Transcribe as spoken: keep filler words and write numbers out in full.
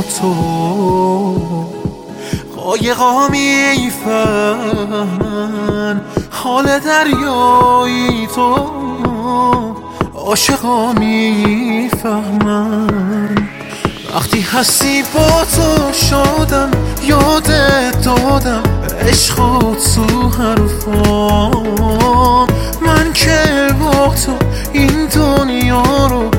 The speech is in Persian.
تو قایقا میفهمن حال دریایی تو، عاشقا میفهمن وقتی هستی با تو شادم، یادت دادم عشقات تو حرفام. من که با تو این دنیا رو